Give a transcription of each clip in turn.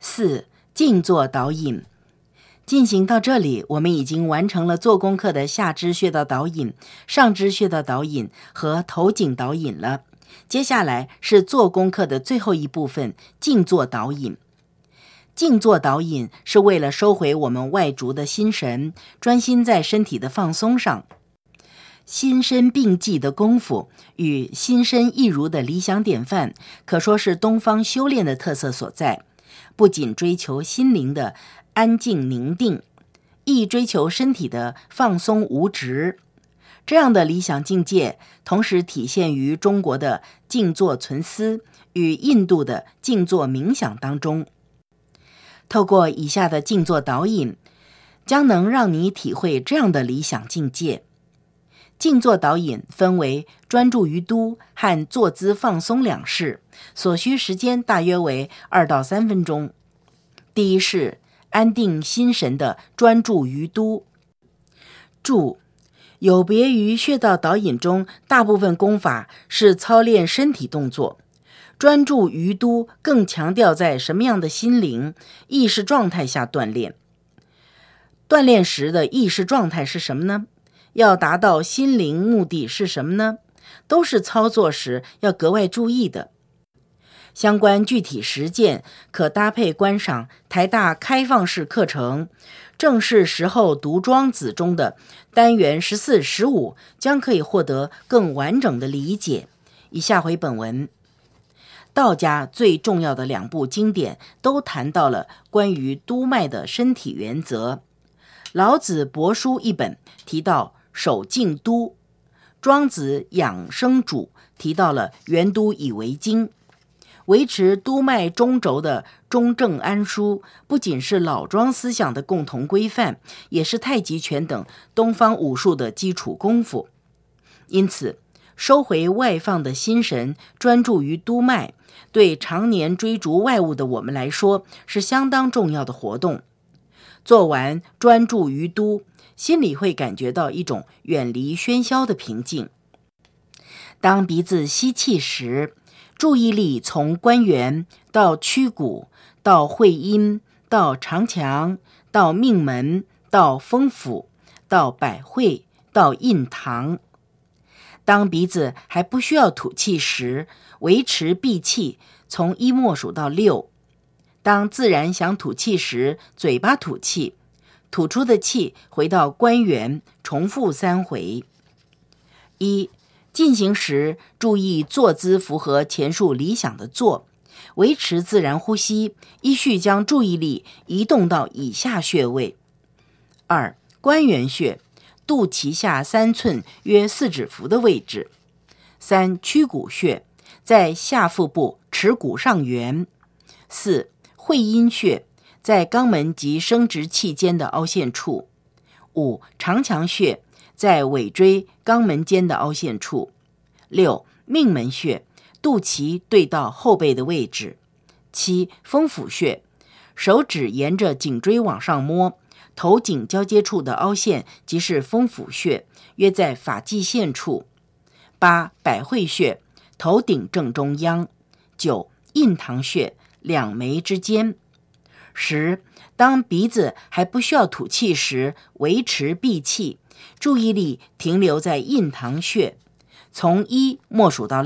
4. 静坐导引。进行到这里，我们已经完成了做功课的下肢穴道导引、上肢穴道导引和头颈导引了。接下来是做功课的最后一部分，静坐导引。静坐导引是为了收回我们外逐的心神，专心在身体的放松上。心身并济的功夫与心身一如的理想典范，可说是东方修炼的特色所在。不仅追求心灵的安静宁定，亦追求身体的放松无执。这样的理想境界，同时体现于中国的静坐存思与印度的静坐冥想当中。透过以下的静坐导引，将能让你体会这样的理想境界。静坐导引分为专注于都和坐姿放松两式，所需时间大约为2到3分钟。第一式，安定心神的专注于都。注：有别于穴道导引中大部分功法是操练身体动作，专注于都更强调在什么样的心灵、意识状态下锻炼。锻炼时的意识状态是什么呢？要达到心灵目的是什么呢？都是操作时要格外注意的。相关具体实践可搭配观赏台大开放式课程正式时候读庄子中的单元14、15，将可以获得更完整的理解。以下回本文。道家最重要的2部经典都谈到了关于督脉的身体原则。老子帛书一本提到守静都，庄子养生主提到了元都以为经。维持督脉中轴的中正安书，不仅是老庄思想的共同规范，也是太极拳等东方武术的基础功夫。因此，收回外放的心神，专注于督脉，对常年追逐外物的我们来说，是相当重要的活动。做完专注于都，心里会感觉到一种远离喧嚣的平静。当鼻子吸气时，注意力从关元到曲骨，到会阴，到长强，到命门，到风府，到百会，到印堂。当鼻子还不需要吐气时，维持闭气，从1默数到6。当自然想吐气时，嘴巴吐气，吐出的气回到关元，重复3回。1. 进行时注意坐姿符合前述理想的坐，维持自然呼吸，依序将注意力移动到以下穴位。2. 关元穴，肚脐下3寸约4指幅的位置。3. 曲骨穴，在下腹部耻骨上缘。4. 会阴穴，在肛门及生殖器间的凹陷处。5. 长强穴，在尾椎肛门间的凹陷处。6. 命门穴，肚脐对到后背的位置。7. 风府穴，手指沿着颈椎往上摸，头颈交接处的凹陷即是风府穴，约在发际线处。8. 百会穴，头顶正中央。9. 印堂穴，两眉之间。10. 当鼻子还不需要吐气时，维持闭气，注意力停留在印堂穴，从1默数到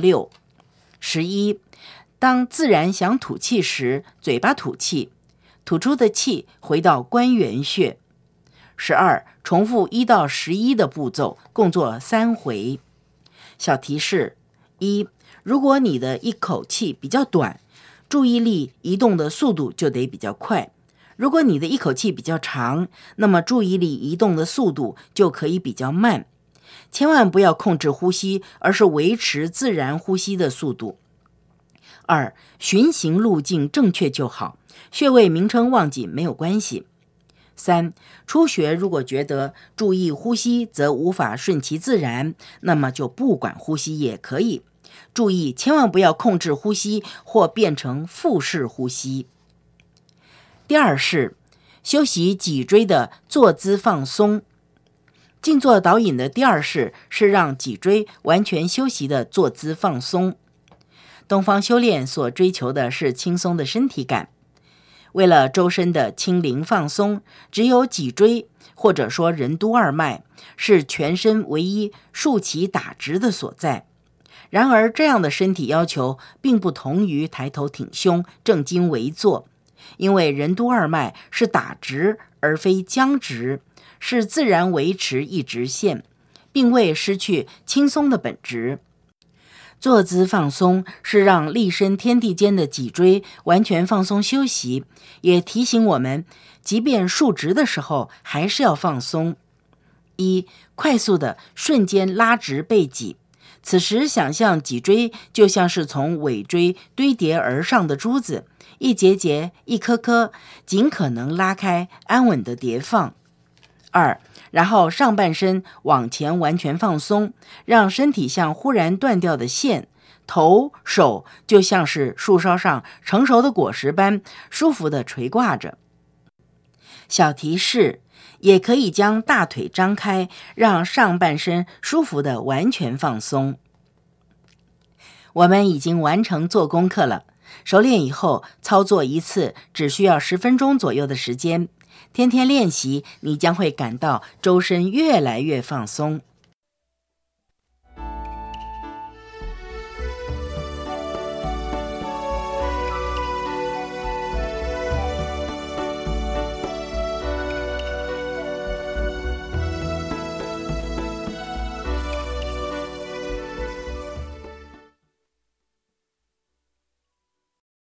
6。11. 当自然想吐气时，嘴巴吐气，吐出的气回到关元穴。12. 重复1到11的步骤，共做3回。小提示： 1. 如果你的一口气比较短，注意力移动的速度就得比较快。如果你的一口气比较长，那么注意力移动的速度就可以比较慢。千万不要控制呼吸，而是维持自然呼吸的速度。2. 循行路径正确就好，穴位名称忘记没有关系。3. 初学如果觉得注意呼吸则无法顺其自然，那么就不管呼吸也可以。注意千万不要控制呼吸或变成腹式呼吸。第2式，休息脊椎的坐姿放松。静坐导引的第2式是让脊椎完全休息的坐姿放松。东方修炼所追求的是轻松的身体感。 为了周身的轻灵放松，只有脊椎或者说任督二脉是全身唯一竖起打直的所在。然而，这样的身体要求并不同于抬头挺胸、正襟危坐，因为任督二脉是打直而非僵直，是自然维持一直线，并未失去轻松的本质。坐姿放松是让立身天地间的脊椎完全放松休息，也提醒我们，即便竖直的时候还是要放松。一、快速的瞬间拉直背脊，此时想象脊椎就像是从尾椎堆叠而上的珠子，一节节、一颗颗，尽可能拉开，安稳的叠放。二、然后上半身往前完全放松，让身体像忽然断掉的线，头、手就像是树梢上成熟的果实般舒服地垂挂着。小提示，也可以将大腿张开，让上半身舒服地完全放松。我们已经完成做功课了，熟练以后操作一次只需要10分钟左右的时间。天天练习，你将会感到周身越来越放松。